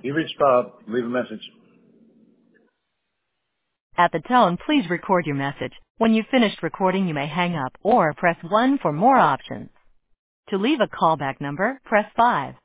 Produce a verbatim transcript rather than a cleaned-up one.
You reached Bob. Leave a message. At the tone, please record your message. When you've finished recording, you may hang up or press one for more options. To leave a callback number, press five.